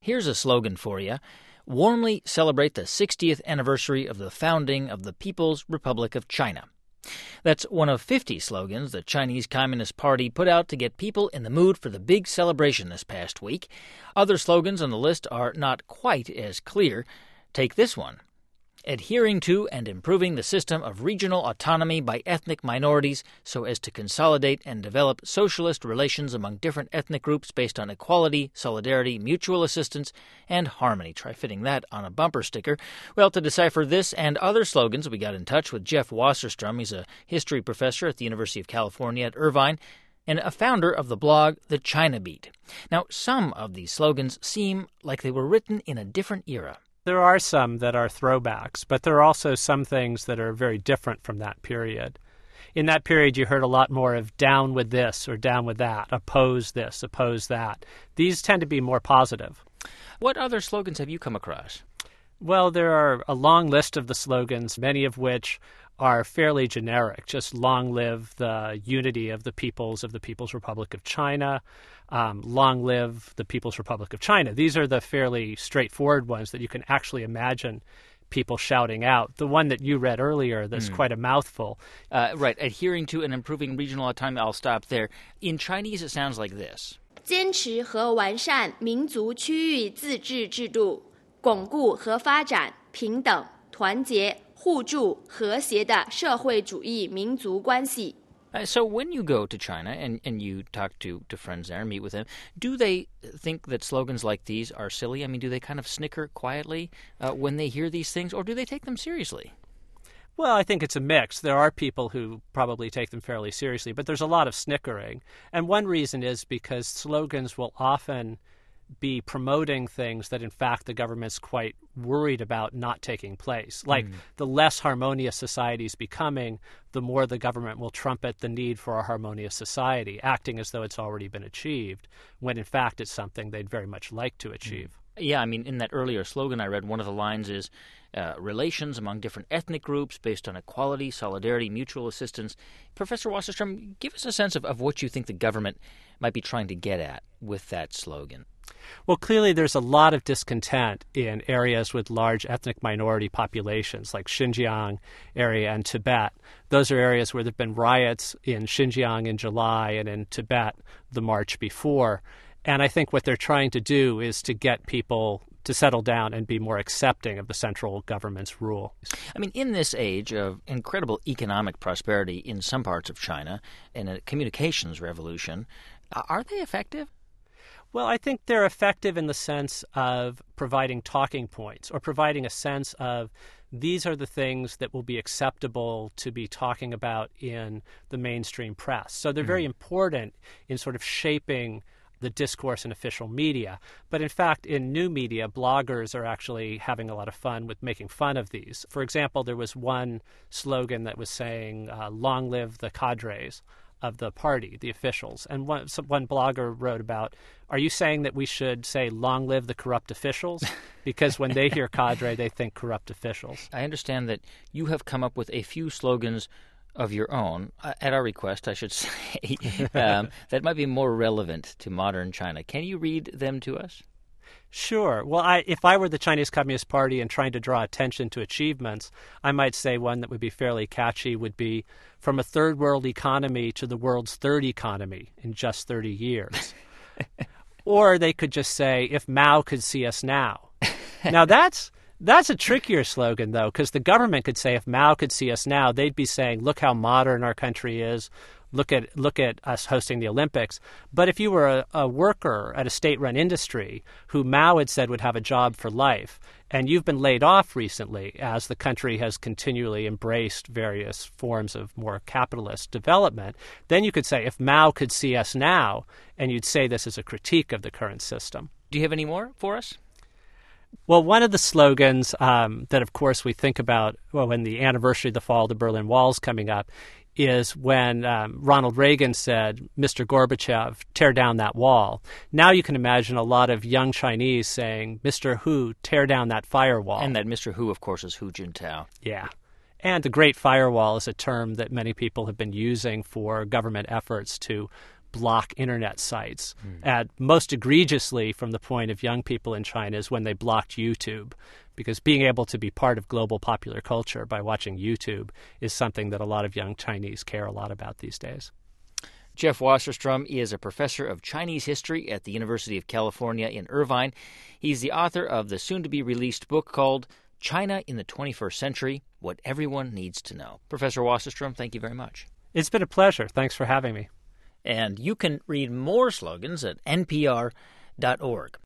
Here's a slogan for you. Warmly celebrate the 60th anniversary of the founding of the People's Republic of China. That's one of 50 slogans the Chinese Communist Party put out to get people in the mood for the big celebration this past week. Other slogans on the list are not quite as clear. Take this one. Adhering to and improving the system of regional autonomy by ethnic minorities so as to consolidate and develop socialist relations among different ethnic groups based on equality, solidarity, mutual assistance, and harmony. Try fitting that on a bumper sticker. Well, to decipher this and other slogans, we got in touch with Jeff Wasserstrom. He's a history professor at the University of California at Irvine and a founder of the blog The China Beat. Now, some of these slogans seem like they were written in a different era. There are some that are throwbacks, but there are also some things that are very different from that period. In that period, you heard a lot more of down with this or down with that, oppose this, oppose that. These tend to be more positive. What other slogans have you come across? Well, there are a long list of the slogans, many of which are fairly generic. Just long live the unity of the People's Republic of China. Long live the People's Republic of China. These are the fairly straightforward ones that you can actually imagine people shouting out. The one that you read earlier, that's quite a mouthful. Right. Adhering to and improving regional autonomy. I'll stop there. In Chinese, it sounds like this. 坚持和完善民族区域自治制度，巩固和发展平等、团结、互助、和谐的社会主义民族关系。 So when you go to China and you talk to friends there and meet with them, do they think that slogans like these are silly? I mean, do they kind of snicker quietly when they hear these things, or do they take them seriously? Well, I think it's a mix. There are people who probably take them fairly seriously, but there's a lot of snickering. And one reason is because slogans will often be promoting things that, in fact, the government's quite worried about not taking place. Like the less harmonious society is becoming, the more the government will trumpet the need for a harmonious society, acting as though it's already been achieved, when, in fact, it's something they'd very much like to achieve. Yeah, I mean, in that earlier slogan I read, one of the lines is relations among different ethnic groups based on equality, solidarity, mutual assistance. Professor Wasserstrom, give us a sense of what you think the government might be trying to get at with that slogan. Well, clearly there's a lot of discontent in areas with large ethnic minority populations like Xinjiang area and Tibet. Those are areas where there have been riots in Xinjiang in July and in Tibet the March before. And I think what they're trying to do is to get people to settle down and be more accepting of the central government's rule. I mean, in this age of incredible economic prosperity in some parts of China and a communications revolution, are they effective? Well, I think they're effective in the sense of providing talking points or providing a sense of these are the things that will be acceptable to be talking about in the mainstream press. So they're very important in sort of shaping the discourse in official media. But in fact, in new media, bloggers are actually having a lot of fun with making fun of these. For example, there was one slogan that was saying, long live the cadres of the party, the officials. And one blogger wrote about, are you saying that we should say long live the corrupt officials? Because when they hear cadre, they think corrupt officials. I understand that you have come up with a few slogans of your own, at our request, I should say, that might be more relevant to modern China. Can you read them to us? Sure. Well, if I were the Chinese Communist Party and trying to draw attention to achievements, I might say one that would be fairly catchy would be from a third world economy to the world's third economy in just 30 years. Or they could just say, if Mao could see us now. Now, that's a trickier slogan, though, because the government could say if Mao could see us now, they'd be saying, look how modern our country is. Look at us hosting the Olympics. But if you were a worker at a state-run industry who Mao had said would have a job for life, and you've been laid off recently as the country has continually embraced various forms of more capitalist development, then you could say, if Mao could see us now, and you'd say this is a critique of the current system. Do you have any more for us? Well, one of the slogans that, of course, we think about when the anniversary of the fall of the Berlin Wall is coming up is when Ronald Reagan said, Mr. Gorbachev, tear down that wall. Now you can imagine a lot of young Chinese saying, Mr. Hu, tear down that firewall. And that Mr. Hu, of course, is Hu Jintao. Yeah. And the Great Firewall is a term that many people have been using for government efforts to block internet sites. And most egregiously, from the point of young people in China, is when they blocked YouTube, because being able to be part of global popular culture by watching YouTube is something that a lot of young Chinese care a lot about these days. Jeff Wasserstrom is a professor of Chinese history at the University of California in Irvine. He's the author of the soon-to-be-released book called China in the 21st Century, What Everyone Needs to Know. Professor Wasserstrom, thank you very much. It's been a pleasure. Thanks for having me. And you can read more slogans at npr.org.